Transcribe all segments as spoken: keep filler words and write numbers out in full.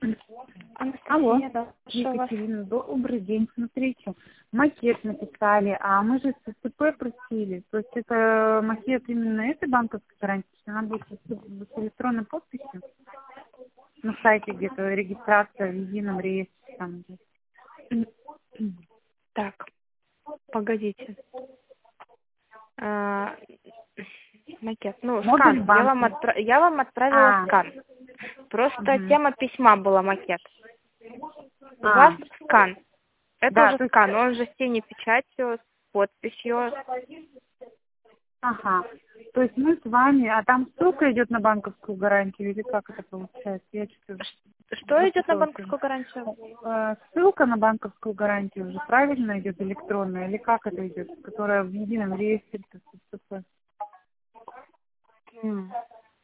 Алло, Анастасия, да, что у вас? Екатерина, добрый день. Смотрите, макет написали, а мы же с СЦП просили. То есть это макет именно этой банковской гарантии, она будет с с электронной подписью на сайте где-то регистрация в едином реестре. Там, где. Так, погодите. А, макет. Ну, Модуль скан. Я вам, банка. отпра- я вам отправила А, скан. Просто угу. тема письма была макет. У вас А, скан. Это да, уже то есть, скан. Он же с тенью печатью, с подписью. ага. То есть мы с вами, а там ссылка идет на банковскую гарантию или как это получается? Я что-то Что идет на запуталась. банковскую гарантию? Э, Ссылка на банковскую гарантию уже правильно идет электронная или как это идет, которая в едином реестре С Ц П? М.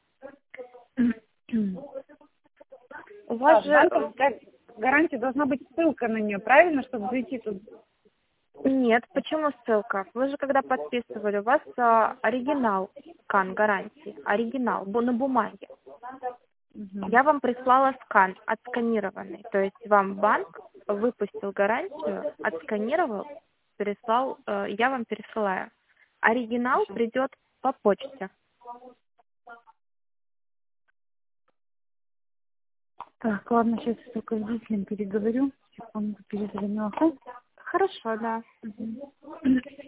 У Да, вас же... э, банковская гарантия должна быть ссылка на нее, правильно, чтобы зайти тут? Нет, почему ссылка? Вы же когда подписывали, у вас а, оригинал скан гарантии. Оригинал, бу- на бумаге. Мгм. Я вам прислала скан, отсканированный. То есть вам банк выпустил гарантию, отсканировал, переслал, э, я вам пересылаю. Оригинал придет по почте. Так, ладно, сейчас я только с водителем переговорю. Секунду, перезвоню. Ага. Хорошо, да. Мгм.